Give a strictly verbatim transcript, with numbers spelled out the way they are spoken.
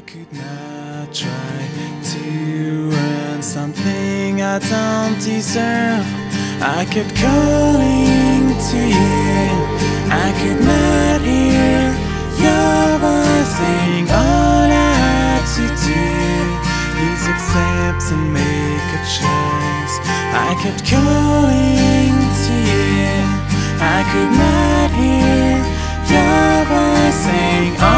could not try to earn something I don't deserve. I kept calling to you, I could not hear your voice saying all I had to do is accept and make a choice. I kept calling to you, I could not hear your voice saying all